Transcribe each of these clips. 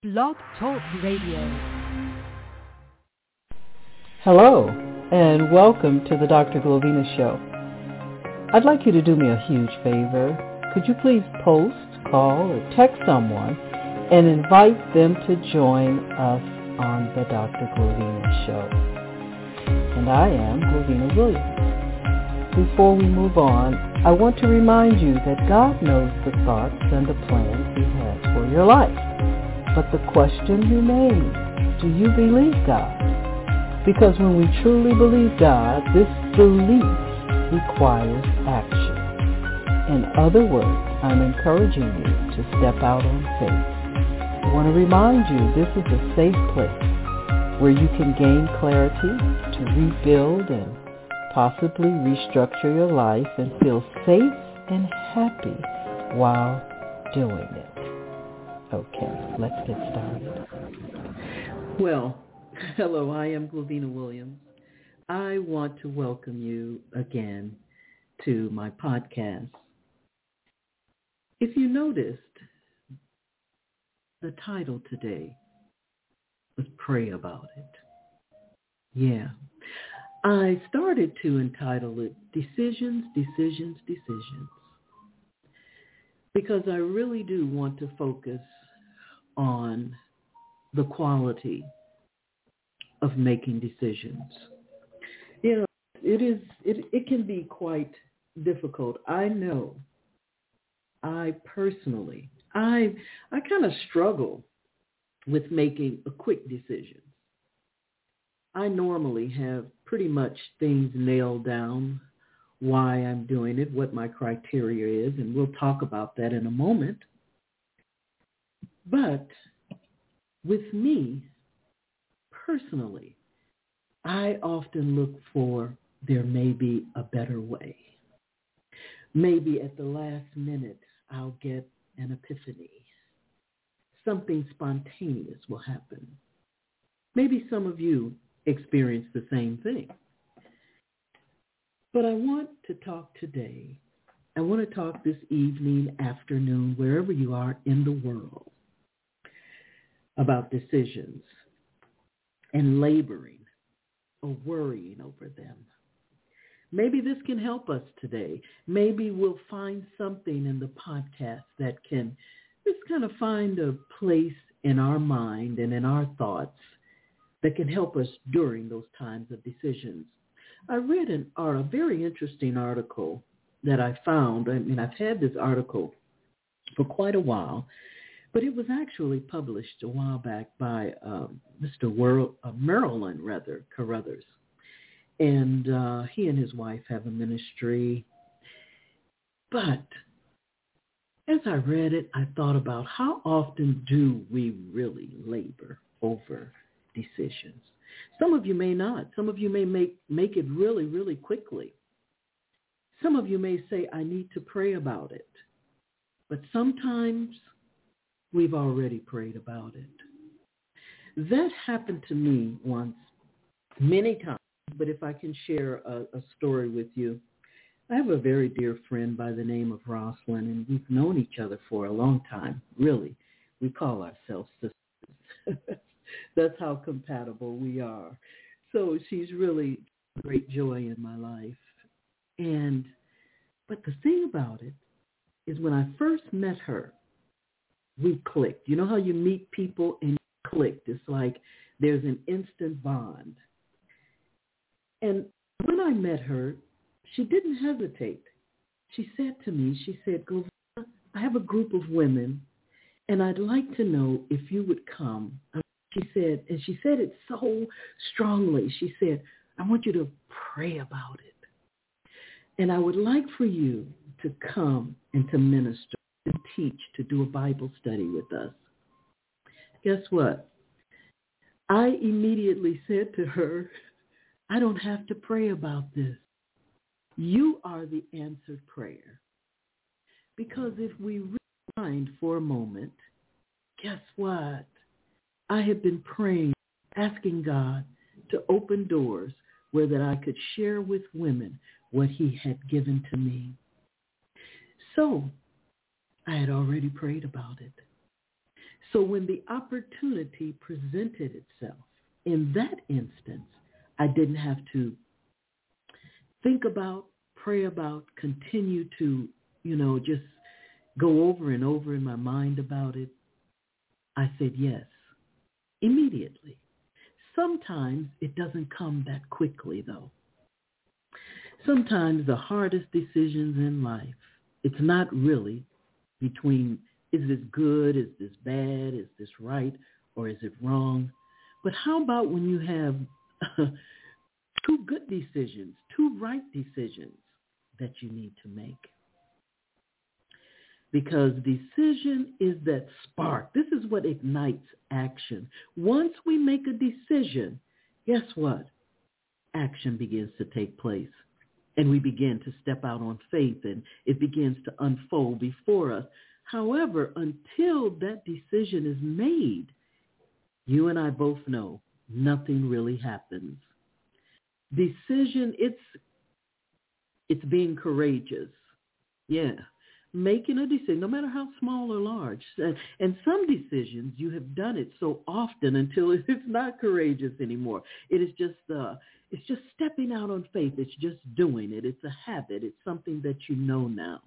Blog Talk Radio. Hello, and welcome to the Dr. Glovina Show. I'd like you to do me a huge favor. Could you please post, call, or text someone and invite them to join us on the Dr. Glovina Show? And I am Glovina Williams. Before we move on, I want to remind you that God knows the thoughts and the plans He has for your life. But the question remains, do you believe God? Because when we truly believe God, this belief requires action. In other words, I'm encouraging you to step out on faith. I want to remind you this is a safe place where you can gain clarity to rebuild and possibly restructure your life and feel safe and happy while doing it. Okay, let's get started. Well, hello, I am Glovina Williams. I want to welcome you again to my podcast. If you noticed, the title today was Pray About It. Yeah. I started to entitle it Decisions, Decisions, Decisions, because I really do want to focus on the quality of making decisions. You know, it can be quite difficult. I know. I personally, I kind of struggle with making a quick decision. I normally have pretty much things nailed down, why I'm doing it, what my criteria is, and we'll talk about that in a moment. But with me, personally, I often look for there may be a better way. Maybe at the last minute, I'll get an epiphany. Something spontaneous will happen. Maybe some of you experience the same thing. But I want to talk today. I want to talk this evening, afternoon, wherever you are in the world, about decisions and laboring or worrying over them. Maybe this can help us today. Maybe we'll find something in the podcast that can just kind of find a place in our mind and in our thoughts that can help us during those times of decisions. I read a very interesting article that I found. I mean, I've had this article for quite a while, but it was actually published a while back by Mr. Marilyn Carruthers. And he and his wife have a ministry. But as I read it, I thought about how often do we really labor over decisions? Some of you may not. Some of you may make it really, really quickly. Some of you may say, I need to pray about it. But sometimes we've already prayed about it. That happened to me once, many times. But if I can share a story with you, I have a very dear friend by the name of Rosalind, and we've known each other for a long time, really. We call ourselves sisters. That's how compatible we are. So she's really great joy in my life. But the thing about it is when I first met her, we clicked. You know how you meet people and you clicked? It's like there's an instant bond. And when I met her, she didn't hesitate. She said to me, Glovina, I have a group of women, and I'd like to know if you would come. She said, and she said it so strongly. She said, I want you to pray about it. And I would like for you to come and to minister and teach, to do a Bible study with us. Guess what? I immediately said to her, I don't have to pray about this. You are the answered prayer. Because if we rewind for a moment, guess what? I have been praying, asking God to open doors where that I could share with women what He had given to me. So I had already prayed about it. So when the opportunity presented itself, in that instance, I didn't have to think about, pray about, continue to, just go over and over in my mind about it. I said yes, immediately. Sometimes it doesn't come that quickly, though. Sometimes the hardest decisions in life, it's not really between, is this good, is this bad, is this right, or is it wrong? But how about when you have two good decisions, two right decisions that you need to make? Because decision is that spark. This is what ignites action. Once we make a decision, guess what? Action begins to take place. And we begin to step out on faith, and it begins to unfold before us. However, until that decision is made, you and I both know nothing really happens. Decision, it's being courageous. Yeah. Making a decision, no matter how small or large. And some decisions, you have done it so often until it's not courageous anymore. It is just stepping out on faith. It's just doing it. It's a habit. It's something that you know now.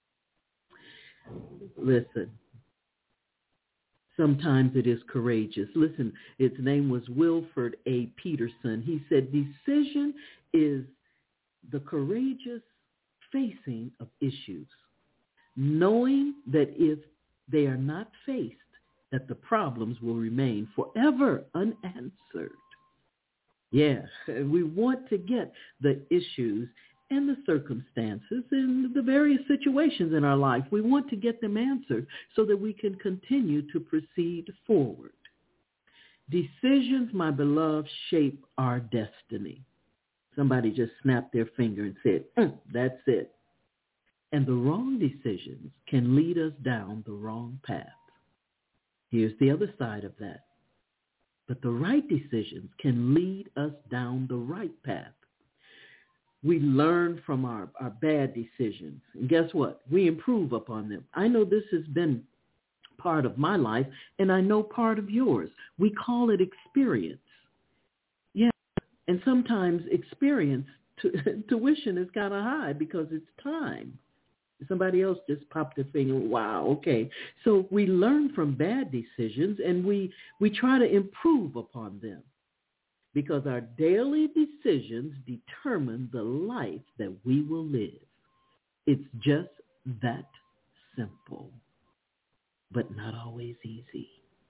Listen, sometimes it is courageous. Listen, its name was Wilford A. Peterson. He said, decision is the courageous facing of issues, knowing that if they are not faced, that the problems will remain forever unanswered. Yeah, we want to get the issues and the circumstances and the various situations in our life. We want to get them answered so that we can continue to proceed forward. Decisions, my beloved, shape our destiny. Somebody just snapped their finger and said, that's it. And the wrong decisions can lead us down the wrong path. Here's the other side of that. But the right decisions can lead us down the right path. We learn from our bad decisions. And guess what? We improve upon them. I know this has been part of my life, and I know part of yours. We call it experience. Yeah, and sometimes experience, tuition is kind of high because it's time. Somebody else just popped their finger. Wow, okay. So we learn from bad decisions, and we try to improve upon them because our daily decisions determine the life that we will live. It's just that simple, but not always easy.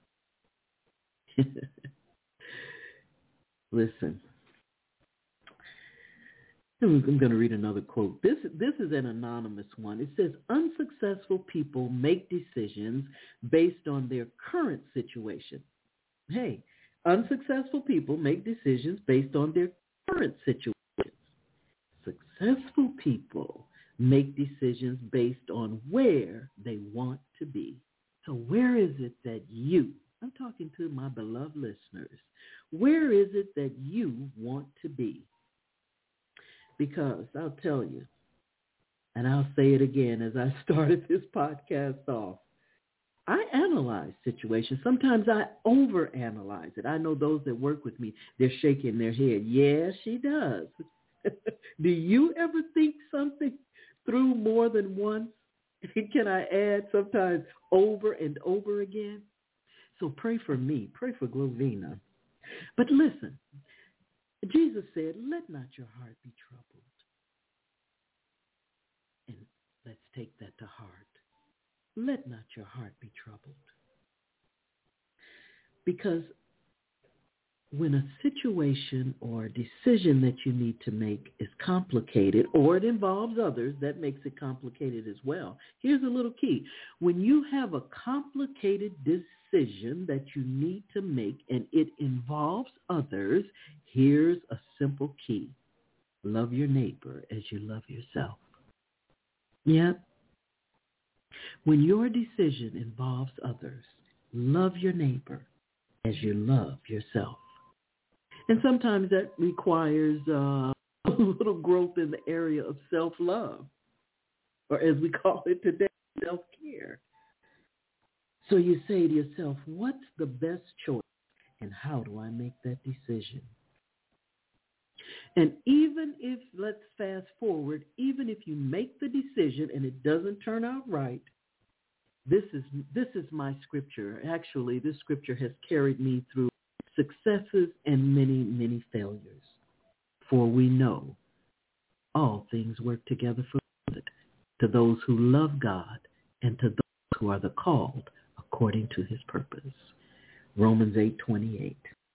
Listen. I'm going to read another quote. This is an anonymous one. It says, unsuccessful people make decisions based on their current situation. Hey, unsuccessful people make decisions based on their current situation. Successful people make decisions based on where they want to be. So where is it that I'm talking to my beloved listeners, where is it that you want to be? Because I'll tell you, and I'll say it again as I started this podcast off, I analyze situations. Sometimes I overanalyze it. I know those that work with me, they're shaking their head. Yeah, she does. Do you ever think something through more than once? Can I add sometimes over and over again? So pray for me. Pray for Glovina. But listen. Jesus said, let not your heart be troubled. And let's take that to heart. Let not your heart be troubled. Because when a situation or a decision that you need to make is complicated, or it involves others, that makes it complicated as well. Here's a little key. When you have a complicated decision that you need to make and it involves others, here's a simple key. Love your neighbor as you love yourself. Yep. When your decision involves others, love your neighbor as you love yourself. And sometimes that requires a little growth in the area of self-love, or as we call it today, self-care. So you say to yourself, what's the best choice and how do I make that decision? And even if, let's fast forward, even if you make the decision and it doesn't turn out right, this is my scripture. Actually, this scripture has carried me through successes and many, many failures. For we know all things work together for good to those who love God and to those who are the called according to his purpose. Romans 8:28.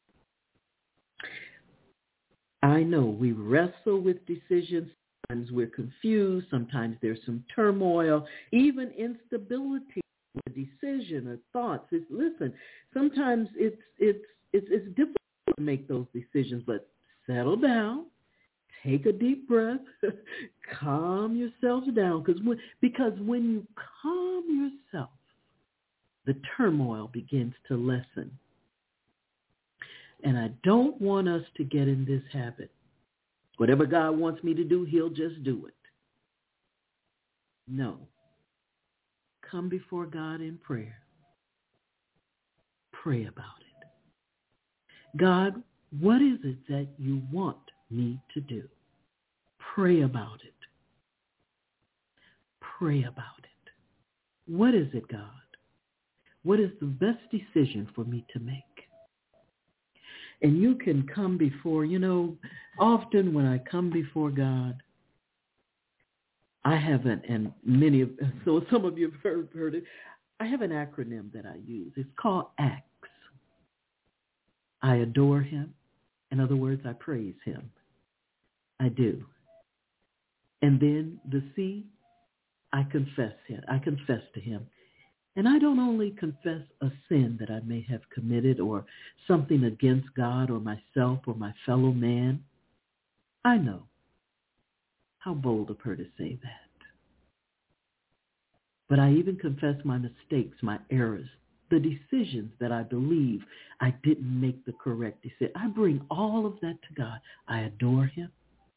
I know we wrestle with decisions. Sometimes we're confused. Sometimes there's some turmoil, even instability with a decision or thoughts. Sometimes it's difficult to make those decisions, but settle down, take a deep breath, calm yourself down, because when you calm yourself, the turmoil begins to lessen. And I don't want us to get in this habit. Whatever God wants me to do, he'll just do it. No. Come before God in prayer. Pray about it. God, what is it that you want me to do? Pray about it. Pray about it. What is it, God? What is the best decision for me to make? And you can come before, often when I come before God, I haven't, and some of you have heard it, I have an acronym that I use. It's called ACTS. I adore him. In other words, I praise him. I do. And then the C, I confess him. I confess to him. And I don't only confess a sin that I may have committed or something against God or myself or my fellow man. I know. How bold of her to say that. But I even confess my mistakes, my errors, the decisions that I believe I didn't make the correct decision. I bring all of that to God. I adore him.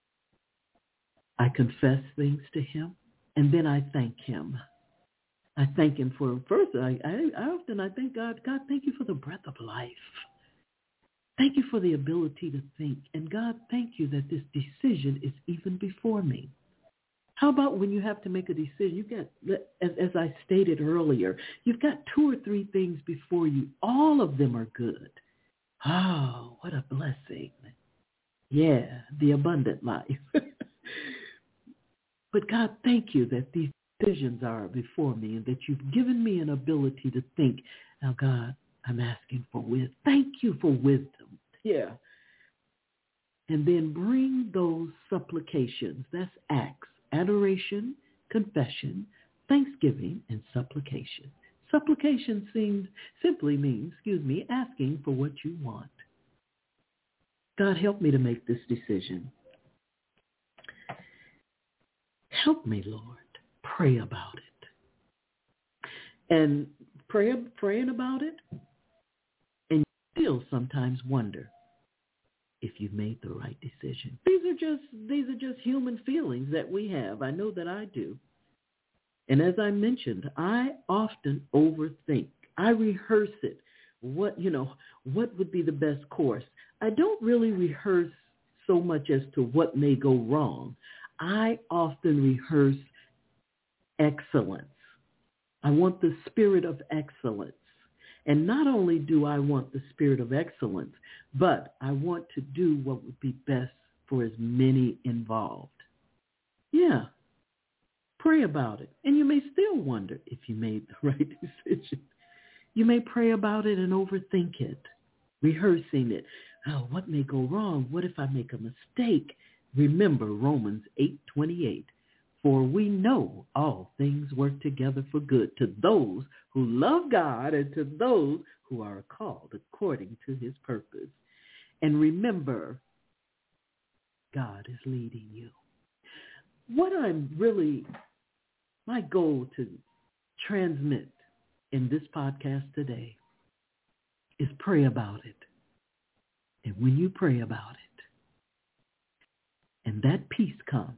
I confess things to him. And then I thank him. I thank him for, first, I thank God. God, thank you for the breath of life. Thank you for the ability to think. And God, thank you that this decision is even before me. How about when you have to make a decision? You've got, as I stated earlier, you've got 2 or 3 things before you. All of them are good. Oh, what a blessing. Yeah, the abundant life. But God, thank you that these decisions are before me and that you've given me an ability to think. Now, God, I'm asking for wisdom. Thank you for wisdom. Yeah. And then bring those supplications. That's acts, adoration, confession, thanksgiving, and supplication. Supplication simply means, asking for what you want. God, help me to make this decision. Help me, Lord. Pray about it. And praying about it, and you still sometimes wonder if you've made the right decision. These are just human feelings that we have. I know that I do. And as I mentioned, I often overthink. I rehearse it. What would be the best course? I don't really rehearse so much as to what may go wrong. I often rehearse excellence. I want the spirit of excellence. And not only do I want the spirit of excellence, but I want to do what would be best for as many involved. Yeah. Pray about it. And you may still wonder if you made the right decision. You may pray about it and overthink it, rehearsing it. Oh, what may go wrong? What if I make a mistake? Remember Romans 8:28. For we know all things work together for good to those who love God and to those who are called according to his purpose. And remember, God is leading you. What my goal to transmit in this podcast today is pray about it. And when you pray about it, and that peace comes,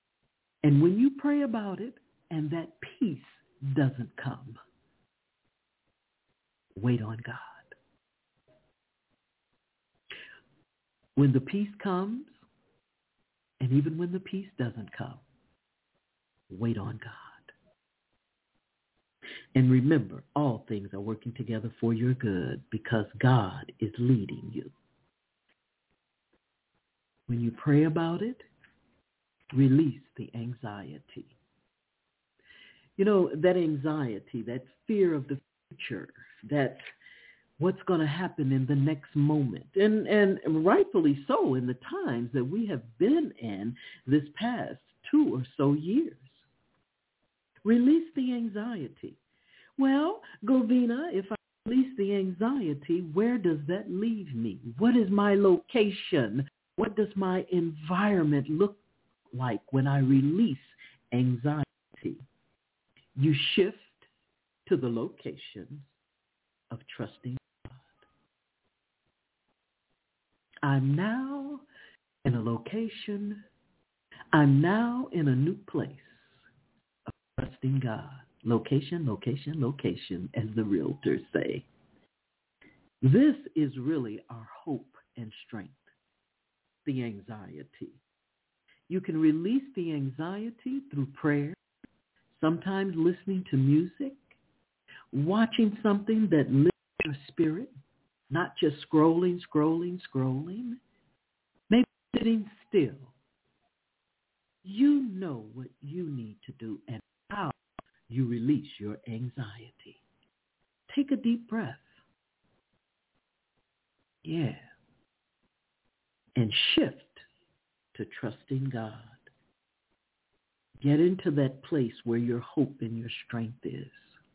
and when you pray about it and that peace doesn't come, Wait on God. When the peace comes, and even when the peace doesn't come, wait on God. And remember, all things are working together for your good because God is leading you. When you pray about it, release the anxiety. You know, that anxiety, that fear of the future, that what's going to happen in the next moment. And rightfully so in the times that we have been in this past 2 or so years. Release the anxiety. Well, Govina, if I release the anxiety, where does that leave me? What is my location? What does my environment look like when I release anxiety? You shift to the location of trusting God. I'm now in a location. I'm now in a new place of trusting God. Location, location, location, as the realtors say. This is really our hope and strength, the anxiety. You can release the anxiety through prayer, sometimes listening to music, watching something that lifts your spirit, not just scrolling, maybe sitting still. You know what you need to do and how you release your anxiety. Take a deep breath. Yeah. And shift to trusting God. Get into that place where your hope and your strength is.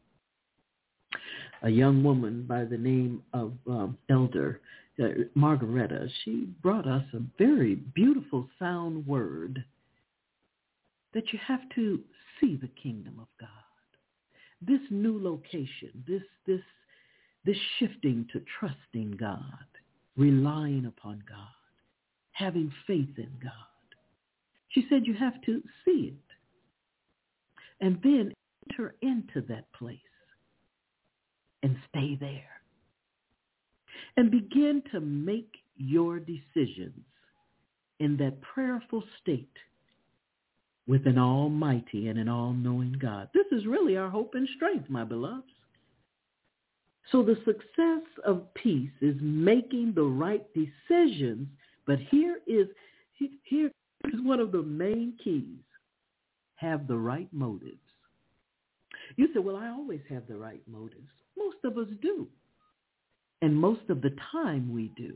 A young woman by the name of Elder Margaretta, she brought us a very beautiful sound word that you have to see the kingdom of God. This new location, this shifting to trusting God, relying upon God, having faith in God. She said you have to see it and then enter into that place and stay there and begin to make your decisions in that prayerful state with an almighty and an all-knowing God. This is really our hope and strength, my beloveds. So the success of peace is making the right decisions, but here is one of the main keys. Have the right motives. You say, well, I always have the right motives. Most of us do. And most of the time we do.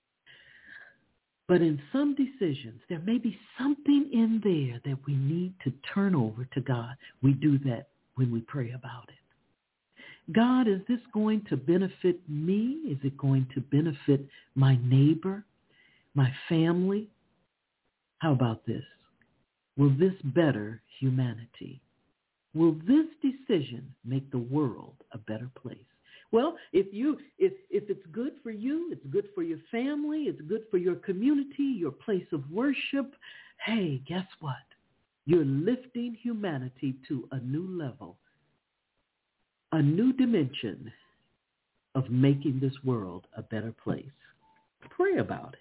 But in some decisions, there may be something in there that we need to turn over to God. We do that when we pray about it. God, is this going to benefit me? Is it going to benefit my neighbor, my family? How about this? Will this better humanity? Will this decision make the world a better place? Well, if it's good for you, it's good for your family, it's good for your community, your place of worship, hey, guess what? You're lifting humanity to a new level, a new dimension of making this world a better place. Pray about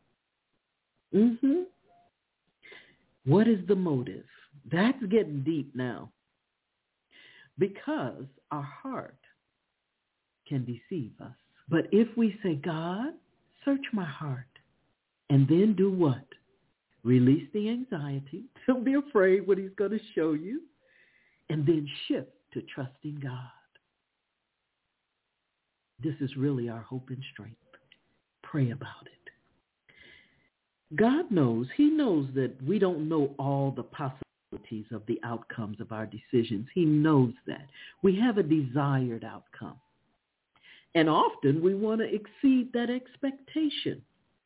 it. What is the motive? That's getting deep now. Because our heart can deceive us. But if we say, God, search my heart, and then do what? Release the anxiety. Don't be afraid what he's going to show you. And then shift to trusting God. This is really our hope and strength. Pray about it. God knows. He knows that we don't know all the possibilities of the outcomes of our decisions. He knows that. We have a desired outcome. And often we want to exceed that expectation.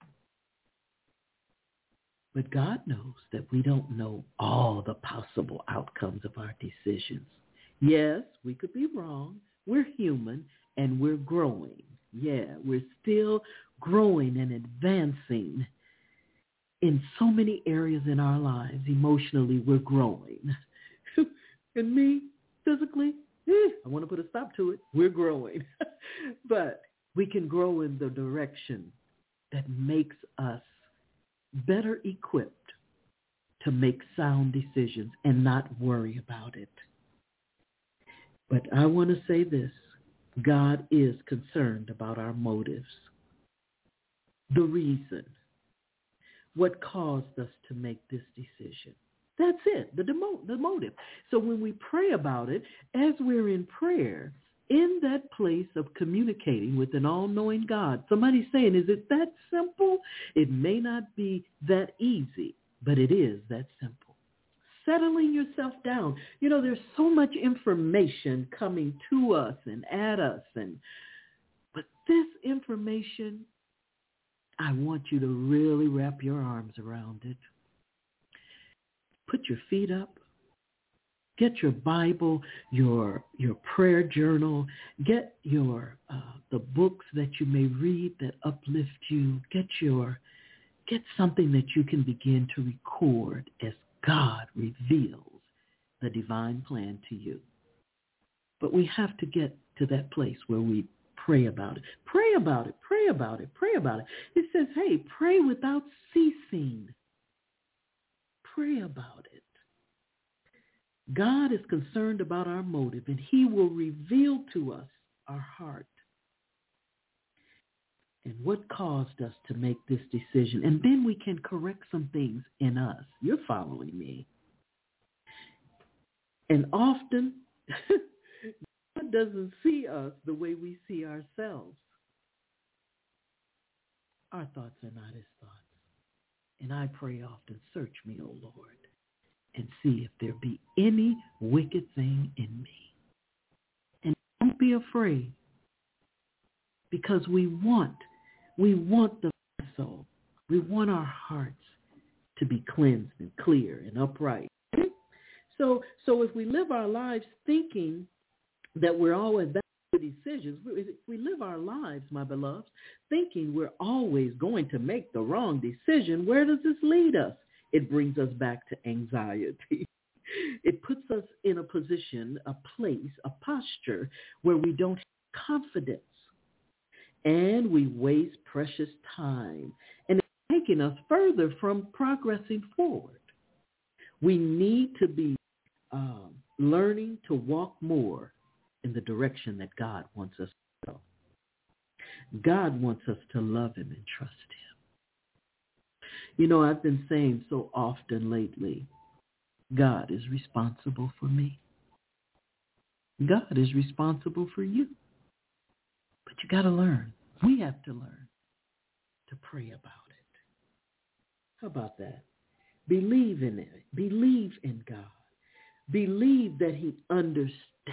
But God knows that we don't know all the possible outcomes of our decisions. Yes, we could be wrong. We're human and we're growing. Yeah, we're still growing and advancing in so many areas in our lives. Emotionally, we're growing. And me, physically, I want to put a stop to it. We're growing. But we can grow in the direction that makes us better equipped to make sound decisions and not worry about it. But I want to say this. God is concerned about our motives. The reason. What caused us to make this decision. That's it, the motive. So when we pray about it, as we're in prayer, in that place of communicating with an all-knowing God, somebody's saying, is it that simple? It may not be that easy, but it is that simple. Settling yourself down. You know, there's so much information coming to us and at us, but this information, I want you to really wrap your arms around it. Put your feet up. Get your Bible, your prayer journal. Get your the books that you may read that uplift you. Get something that you can begin to record as God reveals the divine plan to you. But we have to get to that place where we pray about it. Pray about it. Pray about it. Pray about it. It says, hey, pray without ceasing. Pray about it. God is concerned about our motive, and he will reveal to us our heart and what caused us to make this decision. And then we can correct some things in us. You're following me. And often, God doesn't see us the way we see ourselves. Our thoughts are not his thoughts. And I pray often, search me, O Lord, and see if there be any wicked thing in me. And don't be afraid, because we want the soul. We want our hearts to be cleansed and clear and upright. So if we live our lives thinking that we're always back to decisions, if we live our lives, my beloveds, thinking we're always going to make the wrong decision, where does this lead us? It brings us back to anxiety. It puts us in a position, a place, a posture where we don't have confidence. And we waste precious time. And it's taking us further from progressing forward. We need to be learning to walk more in the direction that God wants us to go. God wants us to love him and trust him. You know, I've been saying so often lately, God is responsible for me. God is responsible for you. But you got to learn. We have to learn to pray about it. How about that? Believe in it. Believe in God. Believe that he understands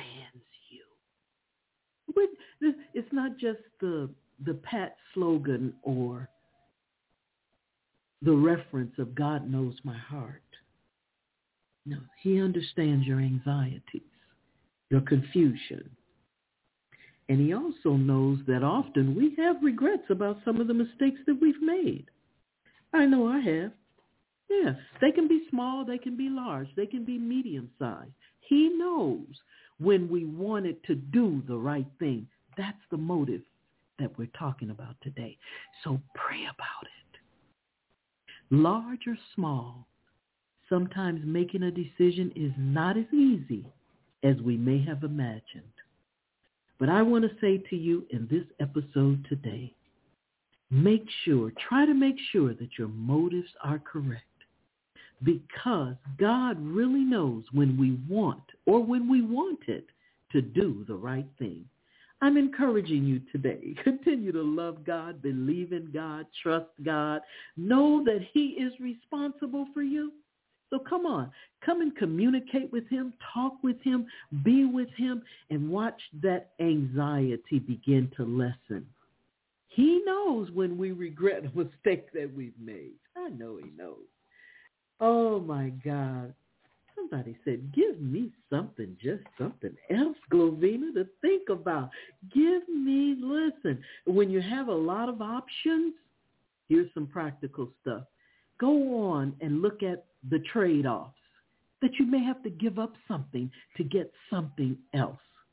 you. It's not just the pat slogan or the reference of God knows my heart. No, he understands your anxieties, your confusion. And he also knows that often we have regrets about some of the mistakes that we've made. I know I have. Yeah, they can be small, they can be large, they can be medium-sized. He knows when we wanted to do the right thing. That's the motive that we're talking about today. So pray about it. Large or small, sometimes making a decision is not as easy as we may have imagined. But I want to say to you in this episode today, try to make sure that your motives are correct, because God really knows when we want or when we wanted to do the right thing. I'm encouraging you today. Continue to love God, believe in God, trust God. Know that he is responsible for you. So come on, come and communicate with him, talk with him, be with him, and watch that anxiety begin to lessen. He knows when we regret a mistake that we've made. I know he knows. Oh, my God. Somebody said, give me something, just something else, Glovina, to think about. Listen, when you have a lot of options, here's some practical stuff. Go on and look at the trade-offs, that you may have to give up something to get something else.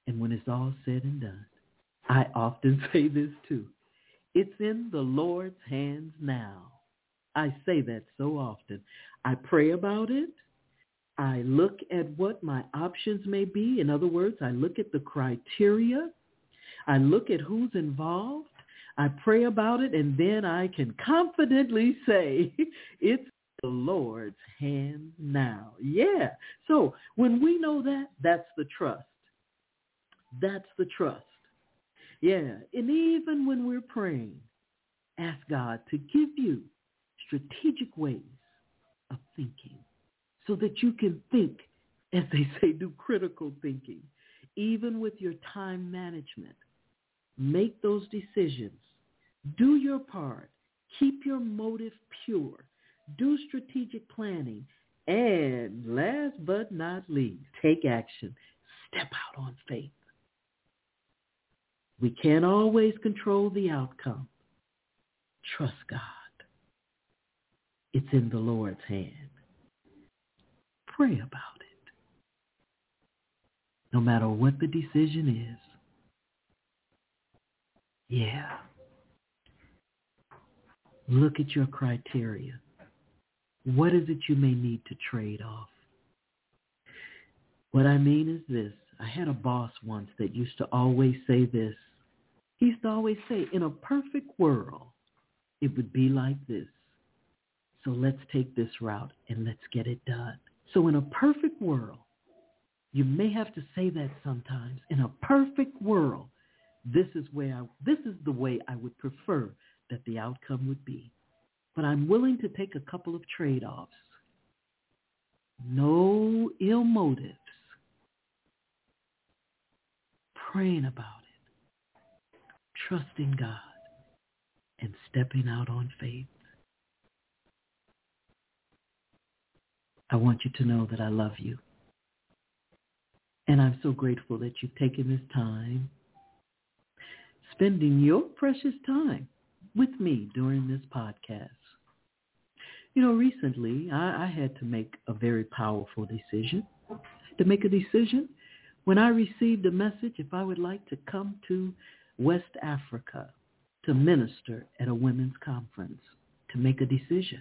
And when it's all said and done, I often say this too. It's in the Lord's hands now. I say that so often. I pray about it. I look at what my options may be. In other words, I look at the criteria. I look at who's involved. I pray about it, and then I can confidently say it's the Lord's hand now. Yeah. So when we know that, that's the trust. That's the trust. Yeah. And even when we're praying, ask God to give you strategic ways of thinking so that you can think, as they say, do critical thinking. Even with your time management, make those decisions. Do your part. Keep your motive pure. Do strategic planning. And last but not least, take action. Step out on faith. We can't always control the outcome. Trust God. It's in the Lord's hand. Pray about it. No matter what the decision is. Yeah. Look at your criteria. What is it you may need to trade off? What I mean is this. I had a boss once that used to always say this. He used to always say, in a perfect world, it would be like this. So let's take this route and let's get it done. So in a perfect world, you may have to say that sometimes. In a perfect world, this is the way I would prefer that the outcome would be. But I'm willing to take a couple of trade-offs. No ill motives. Praying about it. Trusting God. And stepping out on faith. I want you to know that I love you. And I'm so grateful that you've taken this time, spending your precious time with me during this podcast. You know, recently I had to make a very powerful decision. To make a decision when I received a message if I would like to come to West Africa to minister at a women's conference, to make a decision.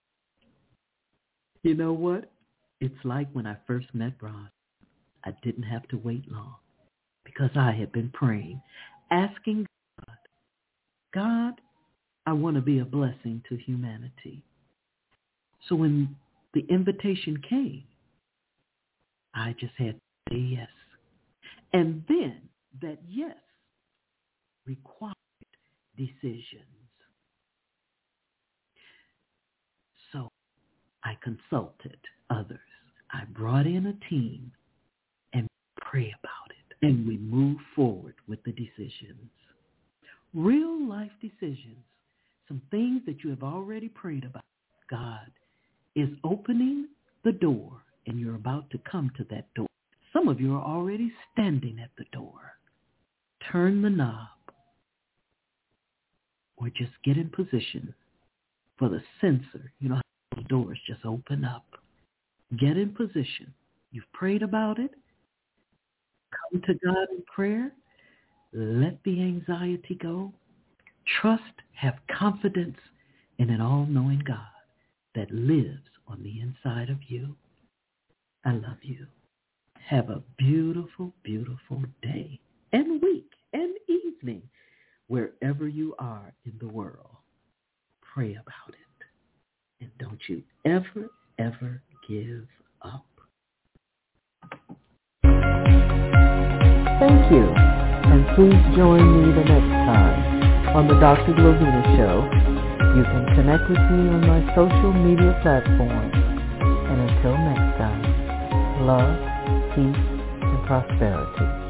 You know what? It's like when I first met Ross. I didn't have to wait long because I had been praying, asking God, I want to be a blessing to humanity. So when the invitation came, I just had to say yes. And then that yes required decisions. So I consulted others. I brought in a team and pray about it. And we move forward with the decisions. Real life decisions. Some things that you have already prayed about. God is opening the door and you're about to come to that door. Some of you are already standing at the door. Turn the knob or just get in position for the sensor. You know how the doors just open up. Get in position. You've prayed about it. Come to God in prayer. Let the anxiety go. Trust, have confidence in an all-knowing God that lives on the inside of you. I love you. Have a beautiful, beautiful day and week and evening wherever you are in the world. Pray about it. And don't you ever, ever give up. Thank you. And please join me the next time on the Dr. Glovina Show. You can connect with me on my social media platforms. And until next time, love, peace, and prosperity.